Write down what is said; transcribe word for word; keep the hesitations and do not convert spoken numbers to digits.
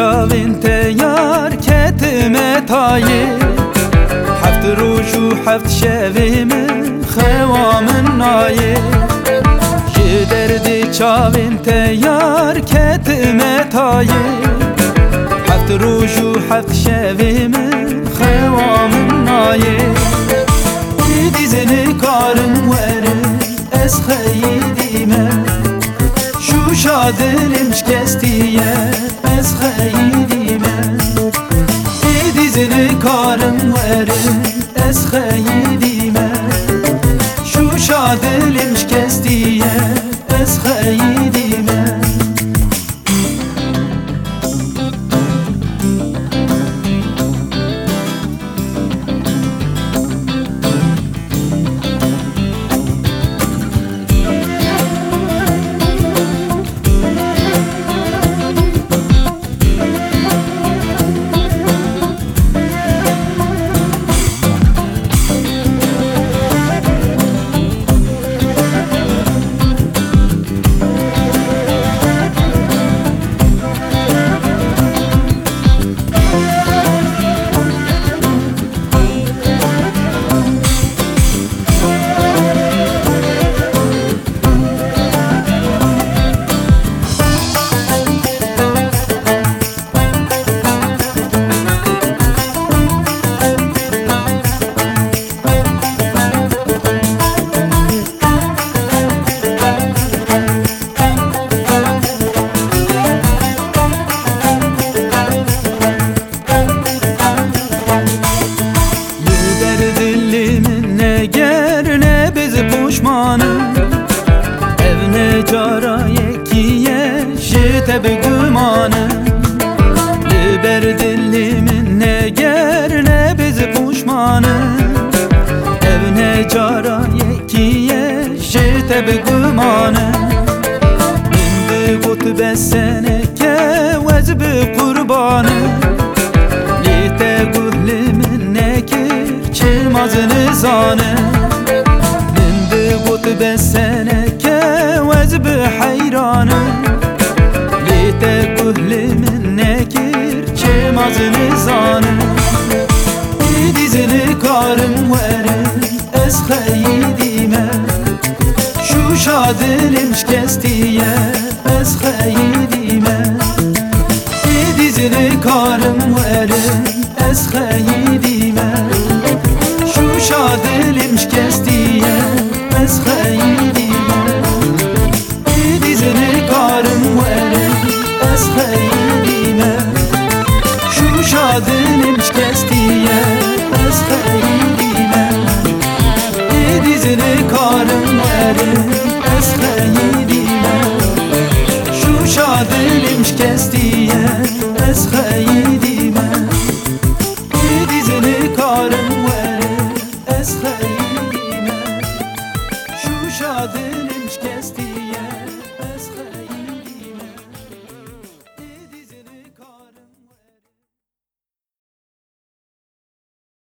çavên te yar ketime tayê heft roj û heft şevê min xewa min nayê ji derdê çavên te yar ketime tayê heft roj û heft şevê min xewa min nayê dîzê nikarim werim ez xeyîdîme şûşa dilim şikestiye ez xeyîdîme dîzê nikarim werim ez xeyîdîme şûşa dilim şikestiye ez xeyîdîme ev ne cara yekiye ji te bigumane li ber dilî min ne ger ne bizi puşmane ev ne cara yekiye ji te bigumane min bi got beseneke wez bi qurbane li te guhlî min nekir çilmaz nizane got beseneke wez bi heyrane lê te guhlê min nekir çêmaz nizane dîzê nikarim werim ez xeyîdîme şûşa dilim şikestiye ez xeyîdîme dîzê nikarim werim ez xeyîdîme şûşa dilim şikestiye